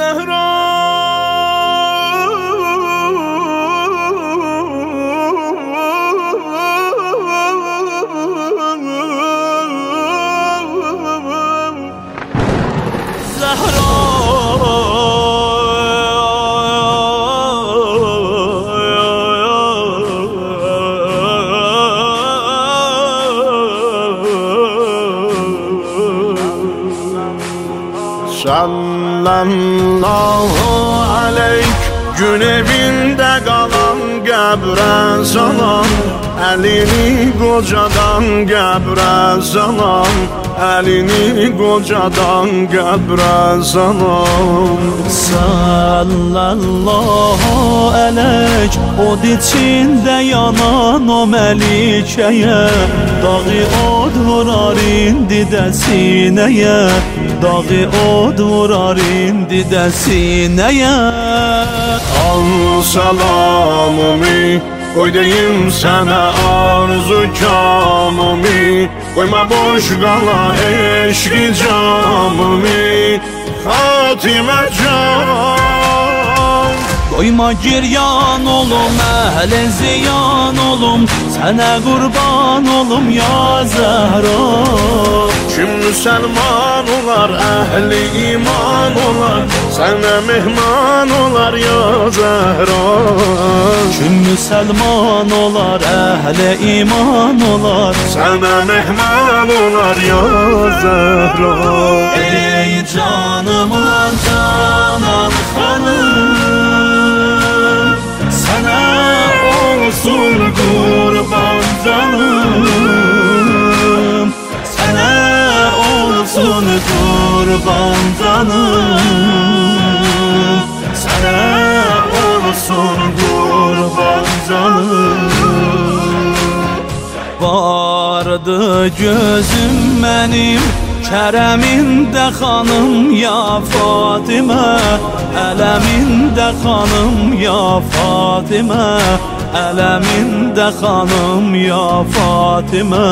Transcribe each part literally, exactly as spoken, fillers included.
Zehra Sallallahu aleyk, gün evinde qalan qəbrə salam, əlini qocadan qəbrə salam, əlini qocadan qəbrə salam. Sallallahu aleyk, od içində yanan o məlikəyə, dağı od vurar indi də sinəyə, dağı od vurar indi də sinəyə. Al salamımı, qoy deyim sənə arzu kamımı, qoyma boş qala eşqi camımı, Xatimə can. Qoyma giryan olum, əhli ziyan olum, sənə qurban olum ya Zəhra. Kim müsəlman olar, əhli iman olar, sənə mehman olar ya Zəhra. Kim müsəlman olar, əhli iman olar, sənə mehman olar ya Zəhra. Ey canımın canan xanım, sənə olsun qurban canım, sənə olsun qurban canım, sənə olsun qurban canım. Vardı gözüm mənim kərəmində xanım ya Fatimə, ələmində xanım ya Fatimə, ələmində xanım ya Fatimə.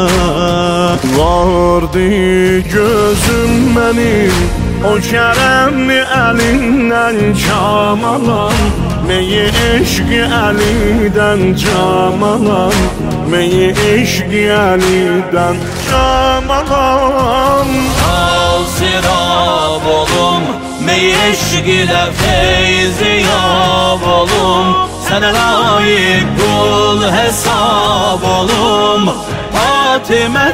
Vardı gözüm mənim o kərəmli əlindən kam alan, meyi eşqi əlidən cam alan, meyi eşqi əlidən cam alan. Al sirab olum, meyi eşqi ilə feyziyab olum, sənə layık qul hesab olum Fatimə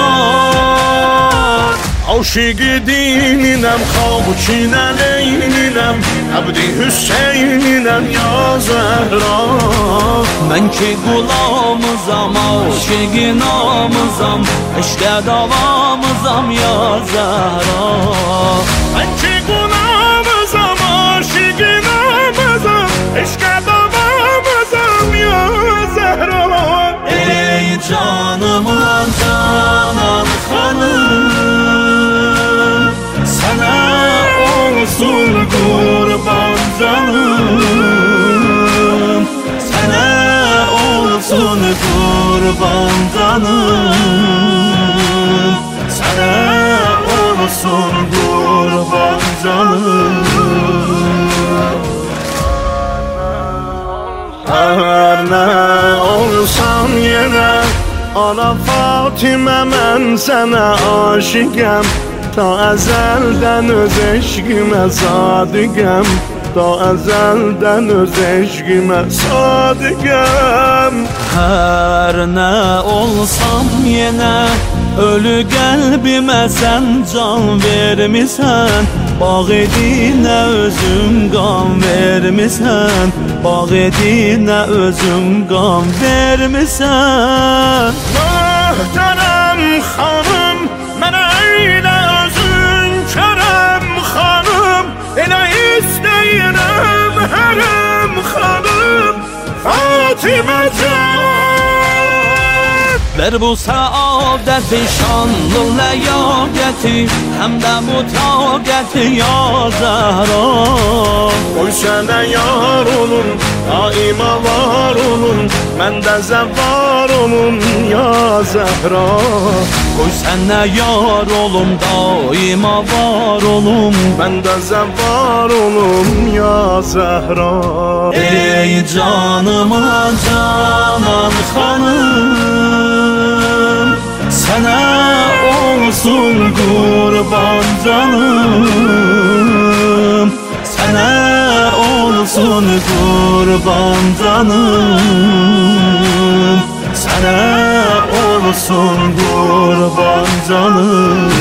can. Aşıqı dininəm, xavkin əleyninəm, əbdi Hüseyninəm ya Zəhra. Mən ki qulamızam, aşıqı namızam, eşqə davamızam ya Zəhra. Mən ki qulamızam, aşıqı namızam, eşqə davamızam ya Zəhra. Ey canımın canan xanım, sənə olsun qurban canım, sənə olsun qurban canım, sənə olsun qurban canım. Hər nə olsam yenə ana Fatimə, mən sənə aşiqəm, ta əzəldən öz eşqimə sadiqəm, ta əzəldən öz eşqimə sadiqəm. Hər nə olsam yenə ölü qəlbimə sən can vermisən, bağ edinə özüm qan vermisən, bağ edinə özüm qan vermisən. Möhtərəm xanım, mənə elə özün kərəm xanım, elə istəyirəm hərəm xanım Fatimə can. Ver bu saadeti, şanlı ləyaqəti, həm də bu taqəti ya Zəhra. Qoy sənə yar olun, daima var olun, mən də zəvvar olum ya Zəhra. Qoy sənə yar olum, daima var olum, mən də zəvvar olum ya Zəhra. Ey canıma canan xanım, sənə olsun qurban canım, sənə olsun qurban canım, sənə olsun qurban canım.